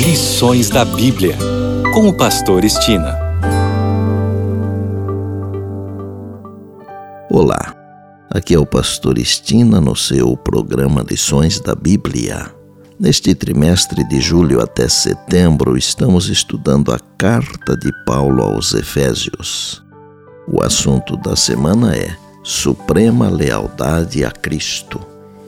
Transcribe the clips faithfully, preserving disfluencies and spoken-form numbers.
Lições da Bíblia, com o pastor Estina. Olá, aqui é o pastor Estina no seu programa Lições da Bíblia. Neste trimestre de julho até setembro, estamos estudando a carta de Paulo aos Efésios. O assunto da semana é Suprema Lealdade a Cristo.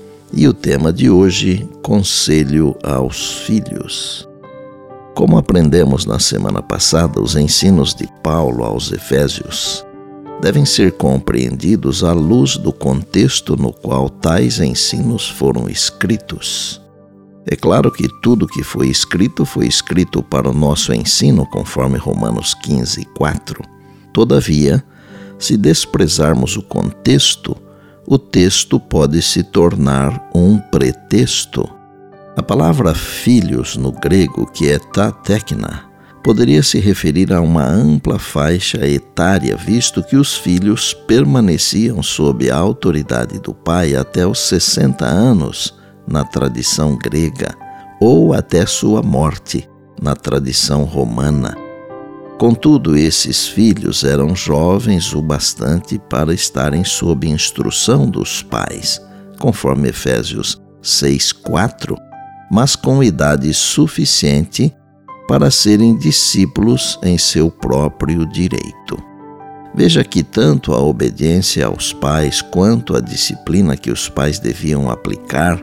E o tema de hoje, Conselho aos Filhos. Como aprendemos na semana passada, os ensinos de Paulo aos Efésios devem ser compreendidos à luz do contexto no qual tais ensinos foram escritos. É claro que tudo que foi escrito foi escrito para o nosso ensino, conforme Romanos quinze, quatro. Todavia, se desprezarmos o contexto, o texto pode se tornar um pretexto. A palavra filhos no grego, que é tatekna, poderia se referir a uma ampla faixa etária, visto que os filhos permaneciam sob a autoridade do pai até os sessenta anos, na tradição grega, ou até sua morte, na tradição romana. Contudo, esses filhos eram jovens o bastante para estarem sob instrução dos pais, conforme Efésios seis, quatro, mas com idade suficiente para serem discípulos em seu próprio direito. Veja que tanto a obediência aos pais quanto a disciplina que os pais deviam aplicar,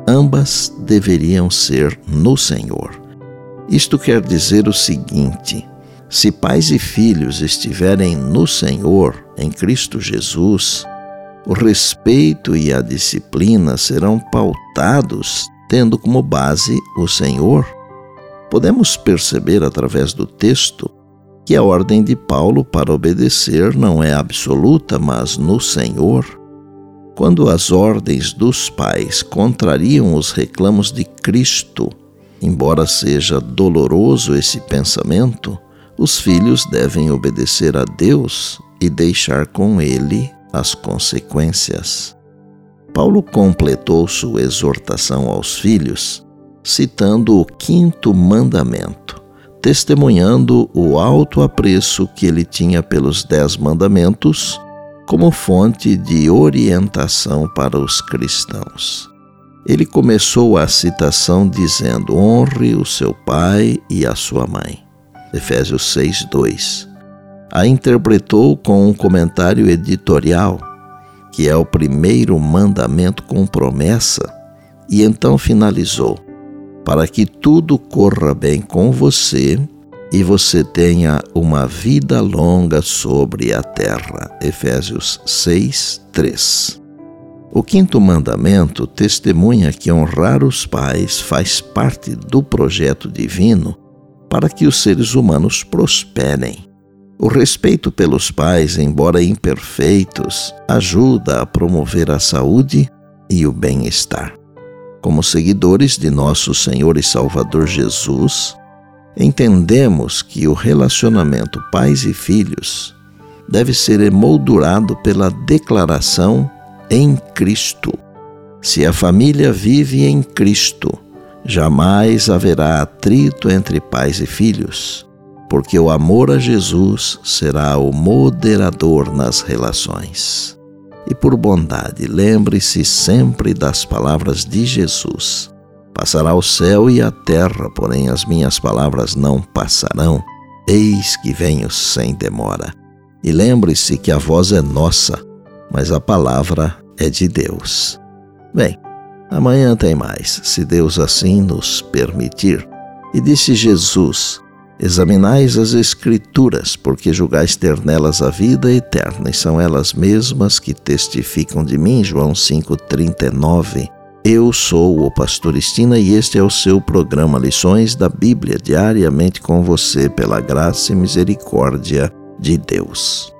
ambas deveriam ser no Senhor. Isto quer dizer o seguinte: se pais e filhos estiverem no Senhor, em Cristo Jesus, o respeito e a disciplina serão pautados tendo como base o Senhor. Podemos perceber através do texto que a ordem de Paulo para obedecer não é absoluta, mas no Senhor. Quando as ordens dos pais contrariam os reclamos de Cristo, embora seja doloroso esse pensamento, os filhos devem obedecer a Deus e deixar com Ele as consequências. Paulo completou sua exortação aos filhos citando o quinto mandamento, testemunhando o alto apreço que ele tinha pelos dez mandamentos como fonte de orientação para os cristãos. Ele começou a citação dizendo: honre o seu pai e a sua mãe. Efésios seis, dois. A interpretou com um comentário editorial, que é o primeiro mandamento com promessa, e então finalizou: para que tudo corra bem com você e você tenha uma vida longa sobre a terra. Efésios seis, três. O quinto mandamento testemunha que honrar os pais faz parte do projeto divino para que os seres humanos prosperem. O respeito pelos pais, embora imperfeitos, ajuda a promover a saúde e o bem-estar. Como seguidores de nosso Senhor e Salvador Jesus, entendemos que o relacionamento pais e filhos deve ser emoldurado pela declaração em Cristo. Se a família vive em Cristo, jamais haverá atrito entre pais e filhos, porque o amor a Jesus será o moderador nas relações. E por bondade, lembre-se sempre das palavras de Jesus: passará o céu e a terra, porém as minhas palavras não passarão. Eis que venho sem demora. E lembre-se que a voz é nossa, mas a palavra é de Deus. Bem, amanhã tem mais, se Deus assim nos permitir. E disse Jesus: examinais as Escrituras, porque julgais ter nelas a vida eterna, e são elas mesmas que testificam de mim. João cinco, trinta e nove. Eu sou o pastor Estina e este é o seu programa Lições da Bíblia, diariamente com você, pela graça e misericórdia de Deus.